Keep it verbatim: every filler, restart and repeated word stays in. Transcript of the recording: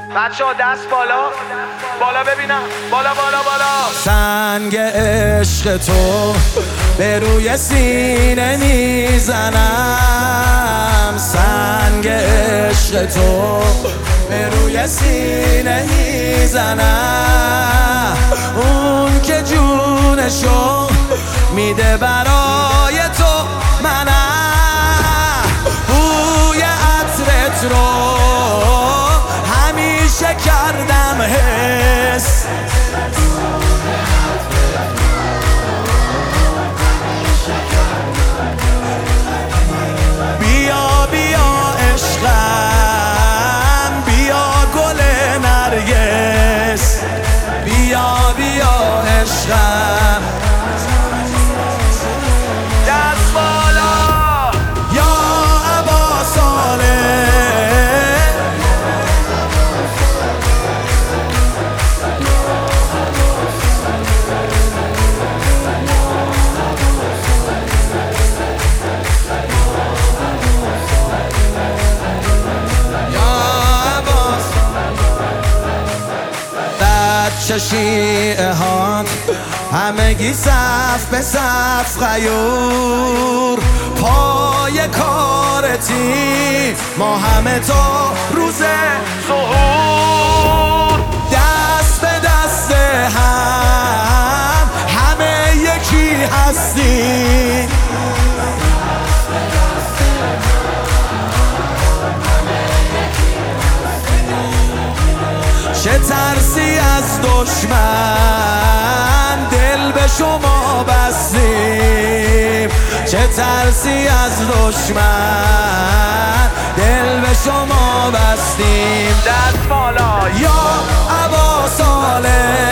بچه ها دست بالا بالا ببینم، بالا بالا بالا. سنگ عشق تو به روی سینه میزنم، سنگ عشق تو به روی سینه میزنم. اون که جونشو میده برای تو منم، بوی عطرت رو همیشه کردم حس. بیا بیا عشقم، بیا گل نرگس، بیا بیا عشقم. دست بالا یا ابا صالح، شیعه هات همگی صف به صف غیور، پای کارتی ما همه تا روز ظهور. دست به دست هم همه یکی هستی. چه ترسی از دشمن دل به شما بستیم، چه ترسی از دشمن دل به شما بستیم. دست بالا یا ابا صالح،